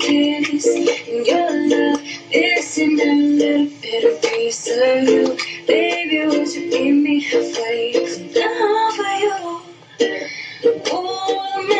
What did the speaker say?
kiss and your love, missing a little bit of piece of you. Baby, would you meet me halfway? 'Cause I'm down for you. Oh,